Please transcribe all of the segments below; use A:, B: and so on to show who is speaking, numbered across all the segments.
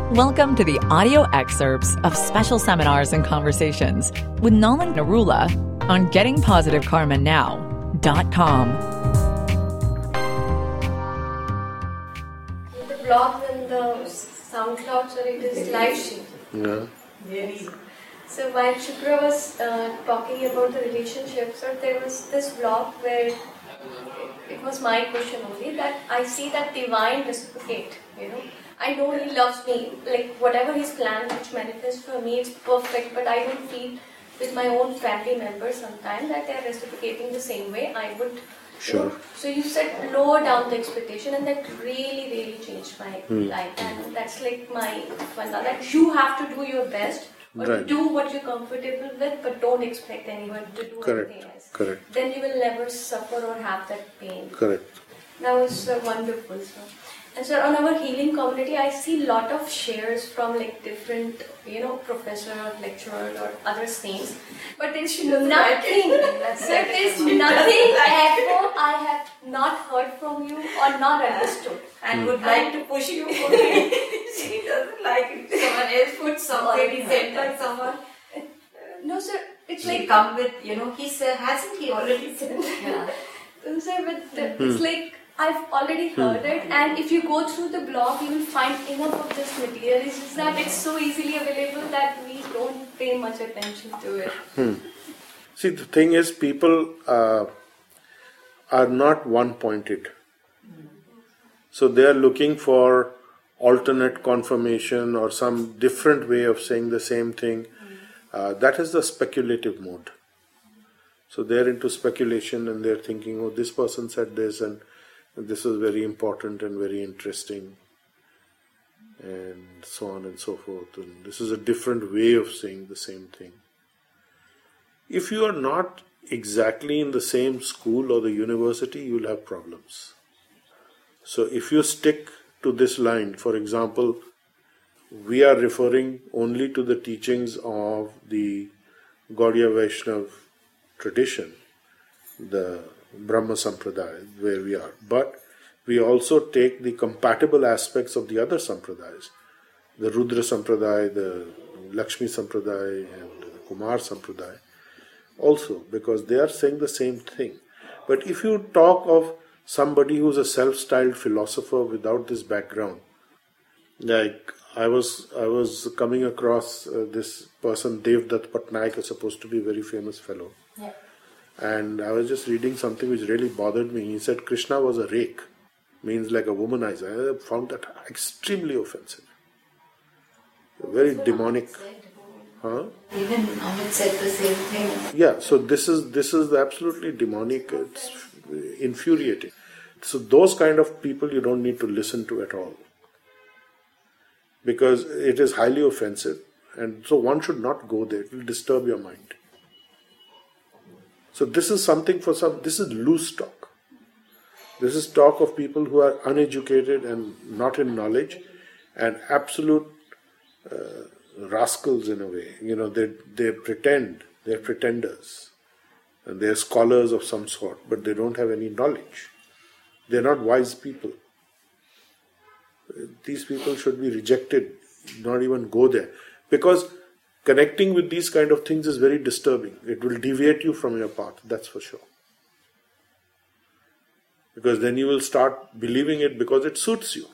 A: Welcome to the audio excerpts of special seminars and conversations with Nolan Narula on gettingpositivekarmanow.com.
B: The blog and the SoundCloud, so it is live stream.
C: Yeah.
B: So while Shukra was talking about the relationship, so there was this blog where it was my question only that I see that divine reciprocate, I know he loves me, like whatever his plan which manifests for me, it's perfect, but I don't feel with my own family members sometimes that they're reciprocating the same way I would.
C: Sure.
B: So you said lower down the expectation, and that really changed my life, and that's like my funda, that you have to do your best or to do what you're comfortable with, but don't expect anyone to do anything else.
C: Correct.
B: Then you will never suffer or have that pain.
C: Correct.
B: That was wonderful. And so on our healing community, I see a lot of shares from like different, professor or lecturer or other saints. But there's nothing, there is nothing ever I have not heard from you or not understood.
D: And would like to push you for it. She doesn't like it. Someone else put something said by someone.
B: No, sir, it's
D: She
B: like...
D: come with, he said, hasn't he already said?
B: Yeah. Sir, but it's like... I've already heard it, and if you go through the blog, you will find enough of this material. It's just that it's so easily available that we don't pay much attention to it.
C: See, the thing is, people are not one-pointed. So they are looking for alternate confirmation or some different way of saying the same thing. That is the speculative mode. So they're into speculation and they're thinking, oh, this person said this and this is very important and very interesting, and so on and so forth. And this is a different way of saying the same thing. If you are not exactly in the same school or the university, you will have problems. So if you stick to this line, for example, we are referring only to the teachings of the Gaudiya Vaishnav tradition, the Brahma Sampradaya, where we are. But we also take the compatible aspects of the other Sampradayas, the Rudra Sampradaya, the Lakshmi Sampradaya, and the Kumar Sampradaya, also, because they are saying the same thing. But if you talk of somebody who's a self-styled philosopher without this background, like I was coming across this person, Devdutt Patnaik, is supposed to be a very famous fellow.
D: Yeah.
C: And I was just reading something which really bothered me. He said Krishna was a rake, means like a womanizer. I found that extremely offensive. Very demonic. Huh?
D: Even Amit said the same thing.
C: Yeah, so this is absolutely demonic. It's infuriating. So those kind of people you don't need to listen to at all, because it is highly offensive, and so one should not go there. It will disturb your mind. So this is something this is loose talk. This is talk of people who are uneducated and not in knowledge and absolute rascals in a way. They pretend, they're pretenders and they're scholars of some sort, but they don't have any knowledge. They're not wise people. These people should be rejected, not even go there. Because connecting with these kind of things is very disturbing. It will deviate you from your path, that's for sure. Because then you will start believing it because it suits you.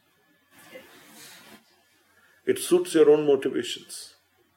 C: It suits your own motivations.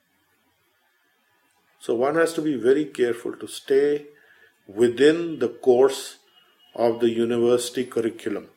C: So one has to be very careful to stay within the course of the university curriculum.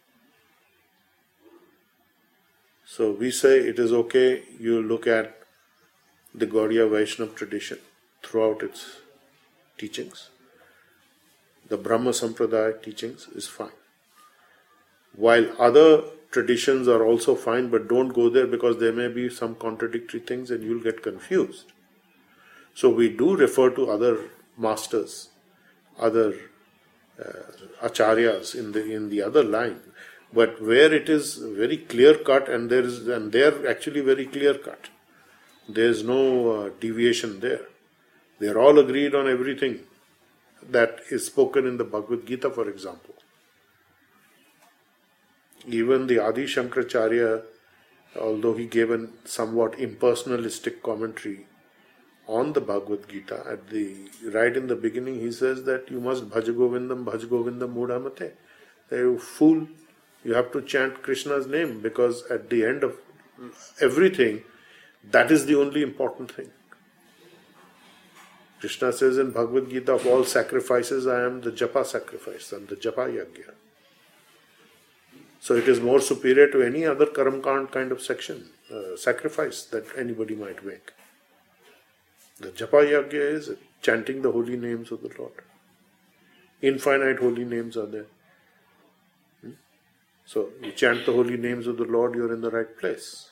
C: So we say it is okay, you look at the Gaudiya Vaishnava tradition throughout its teachings. The Brahma Sampradaya teachings is fine. While other traditions are also fine, but don't go there because there may be some contradictory things and you'll get confused. So we do refer to other masters, other acharyas in the other line, but where it is very clear cut and they're actually very clear cut. There's no deviation there. They're all agreed on everything that is spoken in the Bhagavad Gita, for example. Even the Adi Shankaracharya although he gave a somewhat impersonalistic commentary on the Bhagavad Gita, right in the beginning he says that you must bhaj Govindam mudhamate. You fool, you have to chant Krishna's name, because at the end of everything, that is the only important thing. Krishna says in Bhagavad Gita, of all sacrifices, I am the japa sacrifice, I am the japa yagya. So it is more superior to any other karamkand kind of sacrifice that anybody might make. The japa yagya is chanting the holy names of the Lord. Infinite holy names are there. So you chant the holy names of the Lord, you are in the right place.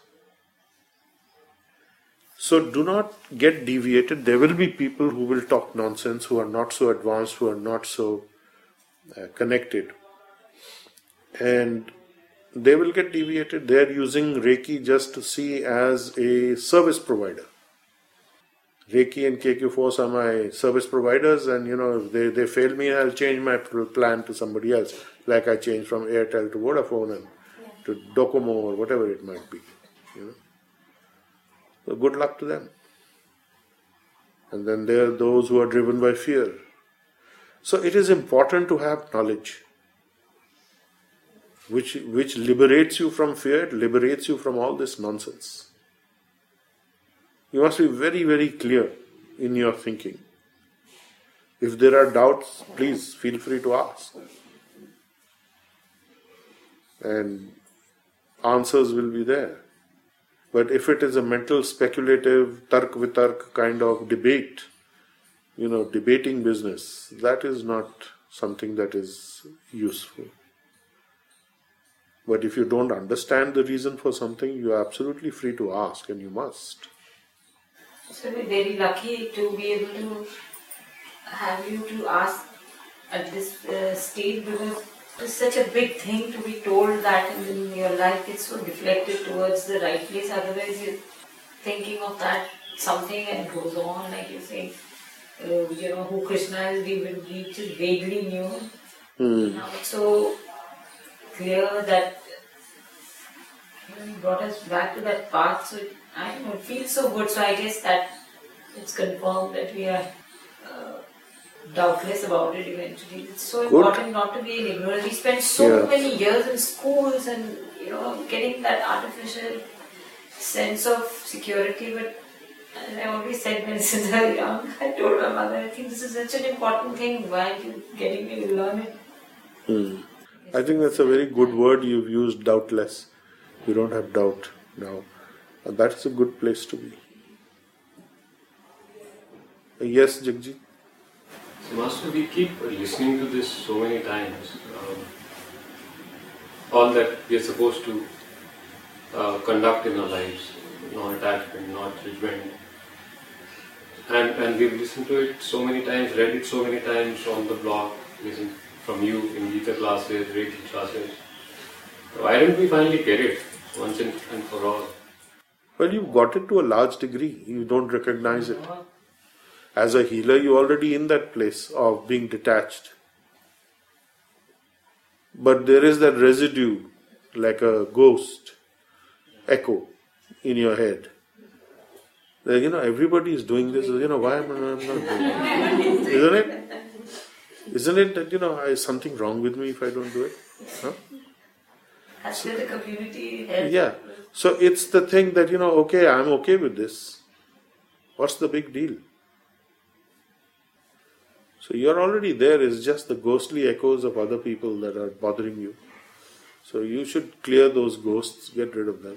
C: So do not get deviated. There will be people who will talk nonsense, who are not so advanced, who are not so connected. And they will get deviated. They are using Reiki just to see as a service provider. Reiki and KQ Force are my service providers, and if they fail me, I'll change my plan to somebody else. Like I changed from Airtel to Vodafone and to Docomo or whatever it might be. So good luck to them. And then there are those who are driven by fear. So it is important to have knowledge, which liberates you from fear, liberates you from all this nonsense. You must be very, very clear in your thinking. If there are doubts, please feel free to ask. And answers will be there. But if it is a mental, speculative, tark-vitark kind of debate, debating business, that is not something that is useful. But if you don't understand the reason for something, you are absolutely free to ask, and you must.
D: So we're very lucky to be able to have you to ask at this stage, because it's such a big thing to be told that in your life it's so deflected towards the right place. Otherwise you're thinking of that something and it goes on, like you say, who Krishna is, we vaguely knew. Now it's so clear that he brought us back to that path. So it feels so good. So I guess that it's confirmed that we are doubtless about it eventually. It's so important not to be in ignorance. We spend so many years in schools and getting that artificial sense of security. But as I always said when since I was young, I told my mother, I think this is such an important thing. Why are you getting me to learn it?
C: I think that's a very good word you've used, doubtless. You don't have doubt now. And that's a good place to be. Yes, Jagji?
E: So Master, we keep listening to this so many times. All that we are supposed to conduct in our lives, not attachment, not judgment. And we've listened to it so many times, read it so many times on the blog, listened from you in Gita classes, Reiki classes. Why don't we finally get it once and for all?
C: Well, you've got it to a large degree. You don't recognize it. As a healer, you're already in that place of being detached. But there is that residue, like a ghost echo in your head. Like, everybody is doing this. Why am I not doing it? Isn't it? Isn't it that, is something wrong with me if I don't do it? Huh?
D: That's where the community helps.
C: Yeah. So it's the thing that, okay, I'm okay with this. What's the big deal? So you're already there. It's just the ghostly echoes of other people that are bothering you. So you should clear those ghosts, get rid of them.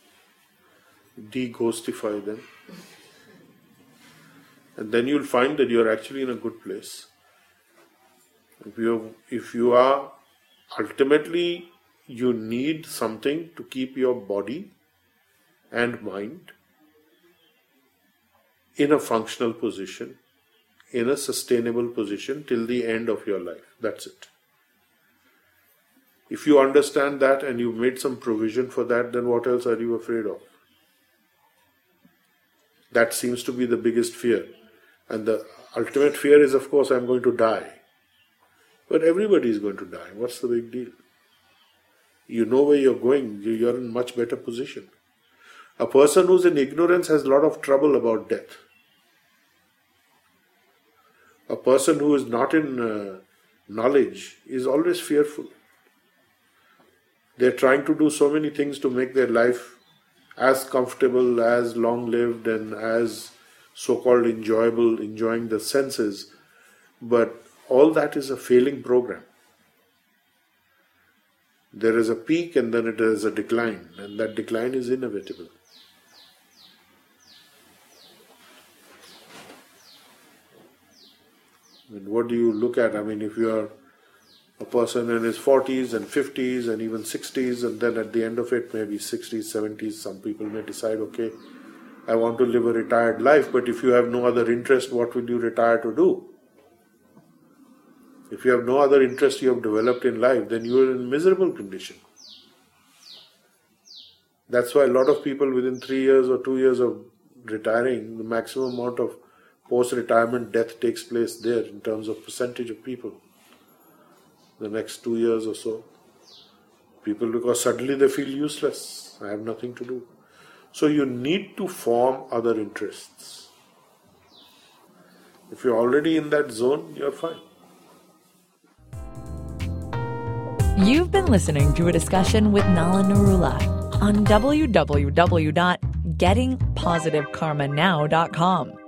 C: De-ghostify them. And then you'll find that you're actually in a good place. If you are, ultimately, you need something to keep your body and mind in a functional position, in a sustainable position till the end of your life. That's it. If you understand that and you've made some provision for that, then what else are you afraid of? That seems to be the biggest fear. And the ultimate fear is, of course, I'm going to die. But everybody is going to die. What's the big deal? You know where you're going. You're in much better position. A person who's in ignorance has a lot of trouble about death. A person who is not in knowledge is always fearful. They're trying to do so many things to make their life as comfortable, as long-lived, and as so-called enjoyable, enjoying the senses. But all that is a failing program. There is a peak and then it is a decline, and that decline is inevitable. And what do you look at? I mean, if you are a person in his 40s and 50s and even 60s, and then at the end of it, maybe 60s, 70s, some people may decide, okay, I want to live a retired life, but if you have no other interest, what will you retire to do? If you have no other interest you have developed in life, then you are in miserable condition. That's why a lot of people within 3 years or 2 years of retiring, the maximum amount of post-retirement death takes place there in terms of percentage of people. The next 2 years or so. People, because suddenly they feel useless. I have nothing to do. So you need to form other interests. If you're already in that zone, you're fine.
A: You've been listening to a discussion with Nala Narula on www.gettingpositivekarmanow.com.